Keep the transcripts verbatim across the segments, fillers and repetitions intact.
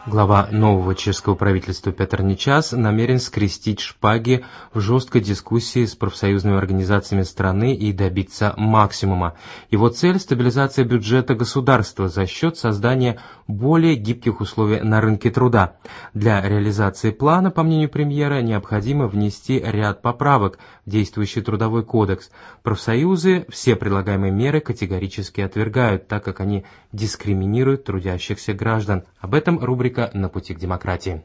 Глава нового чешского правительства Петр Нечас намерен скрестить шпаги в жесткой дискуссии с профсоюзными организациями страны и добиться максимума. Его цель – стабилизация бюджета государства за счет создания более гибких условий на рынке труда. Для реализации плана, по мнению премьера, необходимо внести ряд поправок в действующий трудовой кодекс. Профсоюзы все предлагаемые меры категорически отвергают, так как они дискриминируют трудящихся граждан. Об этом рубрика «На пути к демократии».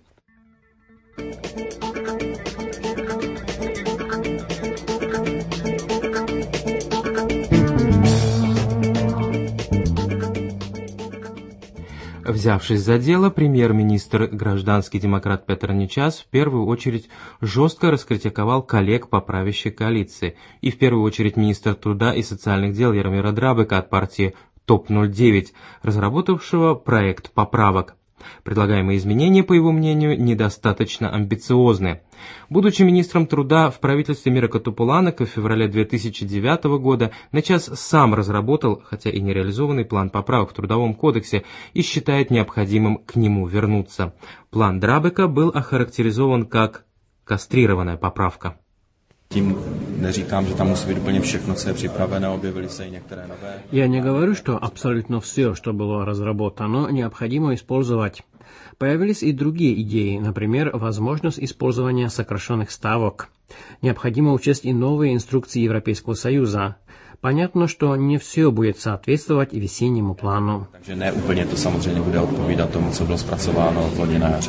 Взявшись за дело, премьер-министр гражданский демократ Петр Нечас в первую очередь жестко раскритиковал коллег по правящей коалиции и в первую очередь министра труда и социальных дел Яромира Драбека от партии топ ноль девять, разработавшего проект поправок. Предлагаемые изменения, по его мнению, недостаточно амбициозны. Будучи министром труда в правительстве Мира Тополанека в феврале две тысячи девятого года, Нечас сам разработал, хотя и нереализованный план поправок в Трудовом кодексе и считает необходимым к нему вернуться. План Драбека был охарактеризован как «кастрированная поправка». Tím neříkám, že tam musí být úplně všechno, co je připraveno, objevily se i některé nové. Я не говорю, что абсолютно все, что было разработано, необходимо использовать. Появились и другие идеи, например, возможность использования сокращенных ставок. Необходимо учесть и новые инструкции Европейского Союза. Понятно, что не все будет соответствовать и весеннему плану. Takže ne úplně to samozřejmě bude odpovídat tomu, co bylo zpracováno v loni na jaře.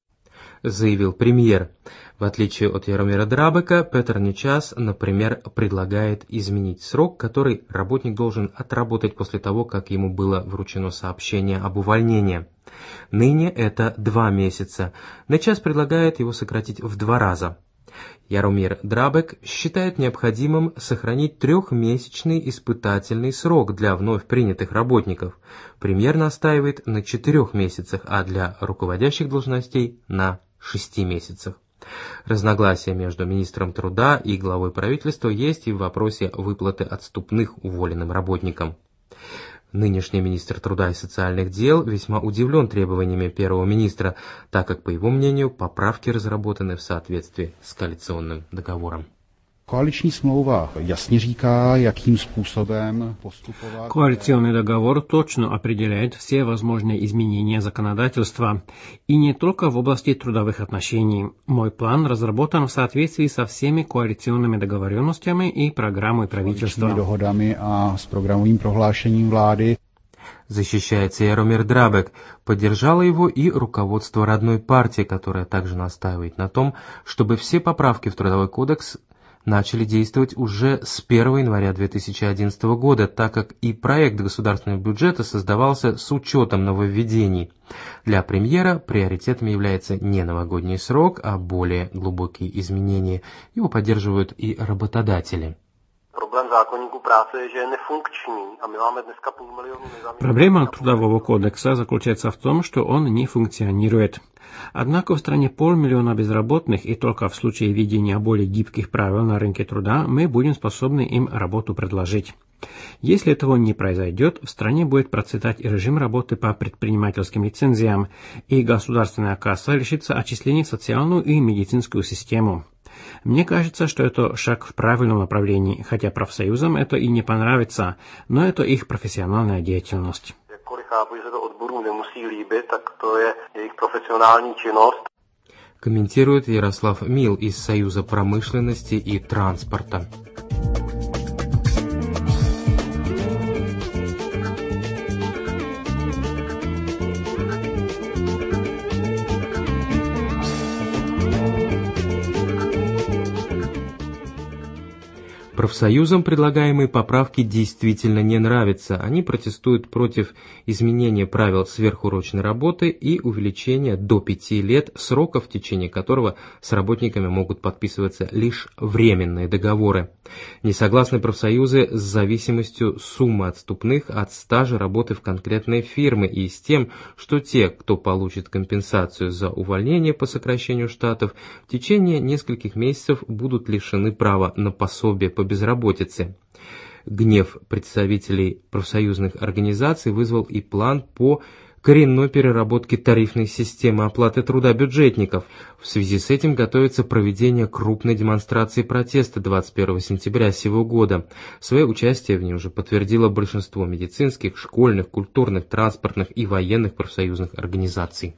Заявил премьер. В отличие от Яромира Драбека, Петр Нечас, например, предлагает изменить срок, который работник должен отработать после того, как ему было вручено сообщение об увольнении. Ныне это два месяца. Нечас предлагает его сократить в два раза. Яромир Драбек считает необходимым сохранить трехмесячный испытательный срок для вновь принятых работников. Премьер настаивает на четырех месяцах, а для руководящих должностей на шести месяцах. Разногласия между министром труда и главой правительства есть и в вопросе выплаты отступных уволенным работникам. Нынешний министр труда и социальных дел весьма удивлен требованиями первого министра, так как, по его мнению, поправки разработаны в соответствии с коалиционным договором. Коалиční smlouva jasně říká, jakým způsobem postupovat. Коалиционный договор точно определяет все возможные изменения законодательства, и не только в области трудовых отношений. Мой план разработан в соответствии со всеми коалиционными договоренностями и программой правительства. Доhodami a s programovým prohlášením vlády. Защищается Яромир Драбек. Поддержало его и руководство родной партии, которое также настаивает на том, чтобы все поправки в Трудовой кодекс начали действовать уже с первого января две тысячи одиннадцатого года, так как и проект государственного бюджета создавался с учетом нововведений. Для премьера приоритетом является не новогодний срок, а более глубокие изменения. Его поддерживают и работодатели. Проблема Трудового кодекса заключается в том, что он не функционирует. Однако в стране полмиллиона безработных, и только в случае введения более гибких правил на рынке труда мы будем способны им работу предложить. Если этого не произойдет, в стране будет процветать режим работы по предпринимательским лицензиям, и государственная касса лишится отчислений в социальную и медицинскую систему. Мне кажется, что это шаг в правильном направлении, хотя профсоюзам это и не понравится, но это их профессиональная деятельность. Комментирует Ярослав Мил из Союза промышленности и транспорта. Профсоюзам предлагаемые поправки действительно не нравятся. Они протестуют против изменения правил сверхурочной работы и увеличения до пяти лет срока, в течение которого с работниками могут подписываться лишь временные договоры. Не согласны профсоюзы с зависимостью суммы отступных от стажа работы в конкретной фирме и с тем, что те, кто получит компенсацию за увольнение по сокращению штатов, в течение нескольких месяцев будут лишены права на пособие по безработице. Гнев представителей профсоюзных организаций вызвал и план по коренной переработки тарифной системы оплаты труда бюджетников. В связи с этим готовится проведение крупной демонстрации протеста двадцать первого сентября сего года. Свое участие в ней уже подтвердило большинство медицинских, школьных, культурных, транспортных и военных профсоюзных организаций.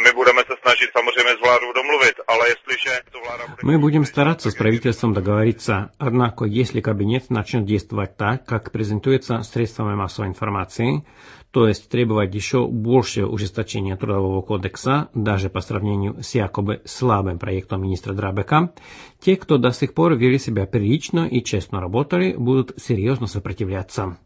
Мы будем стараться с правительством договориться, однако если кабинет начнет действовать так, как презентуется средствами массовой информации, то есть требовать еще большего ужесточения Трудового кодекса, даже по сравнению с якобы слабым проектом министра Драбека, те, кто до сих пор вели себя прилично и честно работали, будут серьезно сопротивляться.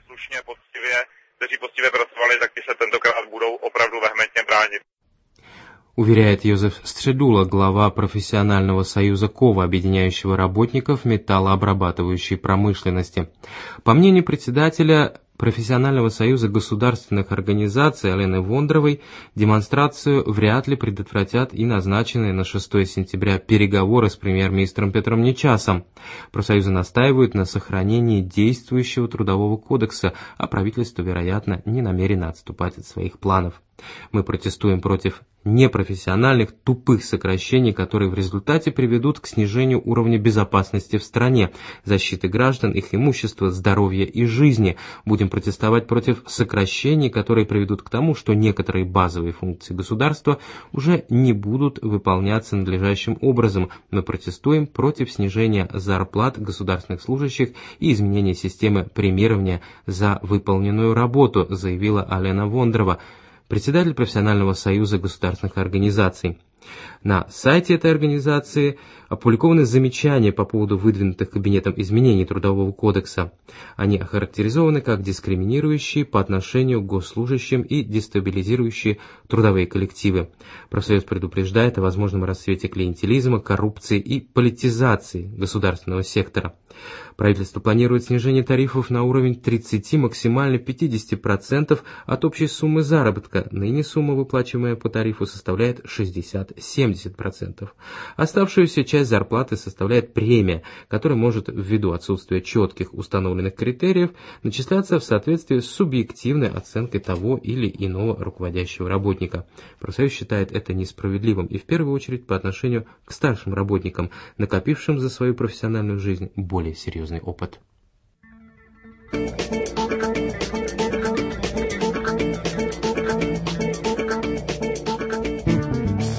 Уверяет Йозеф Стředula, глава профессионального союза КОВА, объединяющего работников металлообрабатывающей промышленности. По мнению председателя профессионального союза государственных организаций Алены Вондровой, демонстрацию вряд ли предотвратят и назначенные на шестое сентября переговоры с премьер-министром Петром Нечасом. Профсоюзы настаивают на сохранении действующего Трудового кодекса, а правительство, вероятно, не намерено отступать от своих планов. Мы протестуем против непрофессиональных, тупых сокращений, которые в результате приведут к снижению уровня безопасности в стране, защиты граждан, их имущества, здоровья и жизни. Будем протестовать против сокращений, которые приведут к тому, что некоторые базовые функции государства уже не будут выполняться надлежащим образом. Мы протестуем против снижения зарплат государственных служащих и изменения системы премирования за выполненную работу, заявила Алена Вондрова, председатель профессионального союза государственных организаций. На сайте этой организации опубликованы замечания по поводу выдвинутых кабинетом изменений Трудового кодекса. Они охарактеризованы как дискриминирующие по отношению к госслужащим и дестабилизирующие трудовые коллективы. Профсоюз предупреждает о возможном расцвете клиентелизма, коррупции и политизации государственного сектора. Правительство планирует снижение тарифов на уровень тридцати, максимально пятидесяти процентов от общей суммы заработка. Ныне сумма, выплачиваемая по тарифу, составляет шестьдесят-семьдесят процентов. Оставшуюся часть зарплаты составляет премия, которая может, ввиду отсутствия четких установленных критериев, начисляться в соответствии с субъективной оценкой того или иного руководящего работника. Профсоюз считает это несправедливым и в первую очередь по отношению к старшим работникам, накопившим за свою профессиональную жизнь более серьезный опыт.